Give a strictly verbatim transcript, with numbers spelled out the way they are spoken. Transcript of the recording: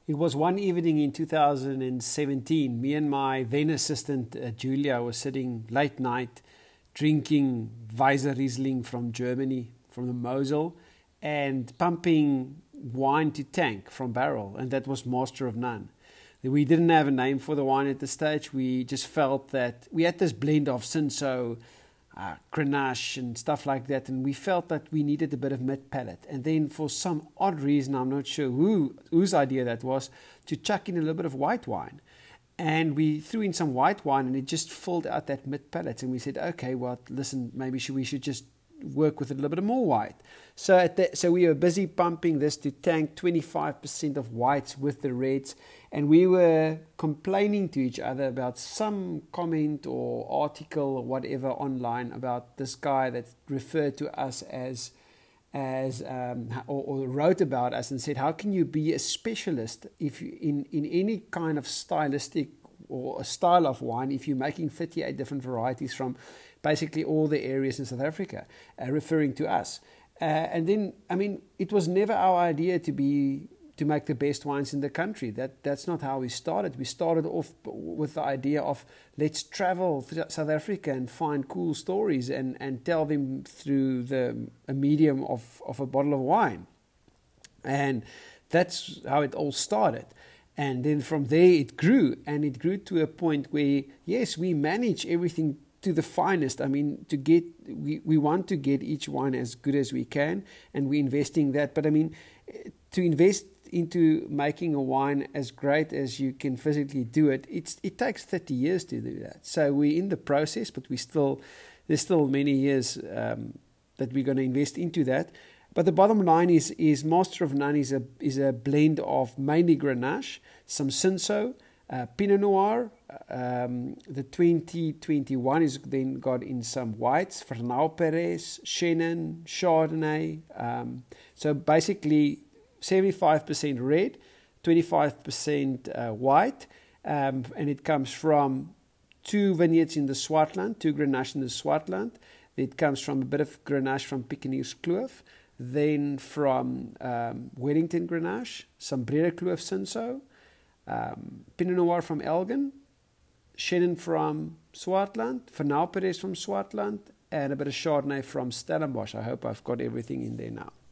It was one evening in two thousand seventeen. Me and my then assistant uh, Julia were sitting late night drinking Weiser Riesling from Germany, from the Mosel, and pumping wine to tank from barrel, and that was Master of None. We didn't have a name for the wine at the stage. We just felt that we had this blend of Cinsault, uh, Grenache and stuff like that, and we felt that we needed a bit of mid-palate. And then for some odd reason, I'm not sure who whose idea that was, to chuck in a little bit of white wine. And we threw in some white wine, and it just filled out that mid-palate. And we said, okay, well, listen, maybe should, we should just work with a little bit more white. So at the, so we were busy pumping this to tank twenty-five percent of whites with the reds, and we were complaining to each other about some comment or article or whatever online about this guy that referred to us as as um, or, or wrote about us and said, how can you be a specialist if you, in in any kind of stylistic or a style of wine if you're making thirty-eight different varieties from basically all the areas in South Africa, uh, referring to us. Uh, and then, I mean, it was never our idea to be to make the best wines in the country. That that's not how we started. We started off with the idea of let's travel through South Africa and find cool stories and, and tell them through the a medium of, of a bottle of wine. And that's how it all started. And then from there it grew, and it grew to a point where, yes, we manage everything to the finest. I mean, to get we, we want to get each wine as good as we can, and we're investing that. But I mean, to invest into making a wine as great as you can physically do it, it's it takes thirty years to do that. So we're in the process, but we still there's still many years um, that we're going to invest into that. But the bottom line is is Master of None is a is a blend of mainly Grenache, some Cinsault, uh, Pinot Noir. Um, the twenty twenty-one is then got in some whites, Fernão Pérez, Chenin, Chardonnay. Um, so basically seventy-five percent red, twenty-five percent uh, white, um, and it comes from two vineyards in the Swartland, two Grenache in the Swartland. It comes from a bit of Grenache from Pickeniers Kloof, then from um, Wellington Grenache, some Breder Kloof Cinsault, um, Pinot Noir from Elgin, Chenin from Swartland, Fernão Pérez from Swartland, and a bit of Chardonnay from Stellenbosch. I hope I've got everything in there now.